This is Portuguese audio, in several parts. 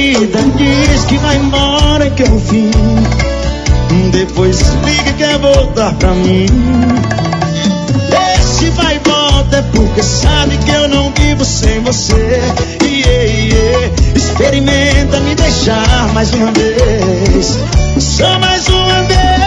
vida, diz que vai embora e que é o fim. Depois liga e quer voltar pra mim. Esse vai e volta é porque sabe que eu não vivo sem você. Experimenta me deixar mais uma vez. Só mais uma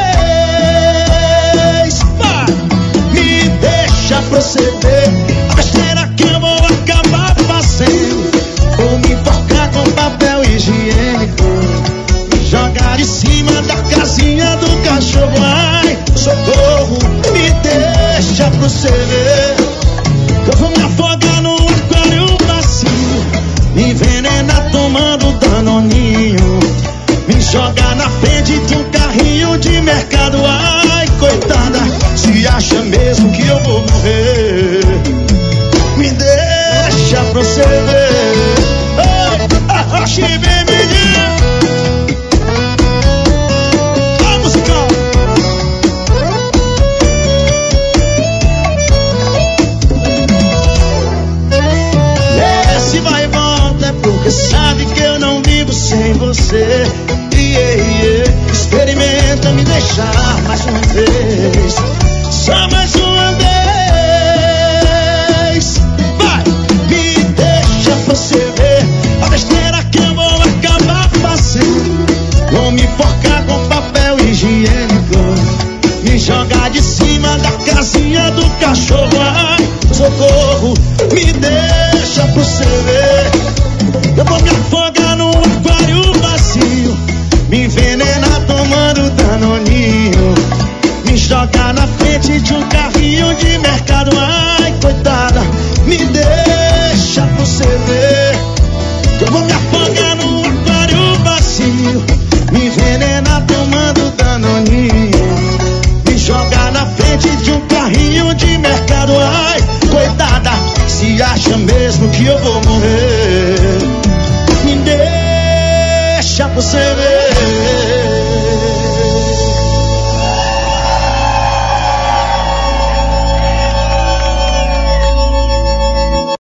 vez. Vai. Me deixa proceder. A besteira que eu vou acabar fazendo. Vou me focar com papel higiênico. Me jogar de cima da casinha do cachorro. Ai, socorro, me deixa proceder. Eu vou me afogar no aquário vazio. Me envenenar tomando danoninho. Me jogar na frente de um carrinho de mercado. Ai, coitada, se acha mesmo que eu vou morrer. Me deixa proceder. Oxi, bem menino. Vamos, musical. Esse vai e volta é porque sabe que eu não vivo sem você. Experimenta me deixar mais uma vez. Só mais uma vez. Vai, me deixa proceder. A besteira que eu vou acabar fazendo. Vou me focar com papel higiênico. Me jogar de cima da casinha do cachorro. Ai, socorro, me deixa proceder. Eu vou me afogar no aquário vazio. Me envenenar tomando danoninho. Me jogar na frente de um carrinho de mercado. Ai, coitada, me deixa proceder. Eu vou me afogar no aquário vazio. Me envenenar tomando danoninho. Me jogar na frente de um carrinho de mercado. Ai, coitada, se acha mesmo que eu vou morrer. Me deixa proceder.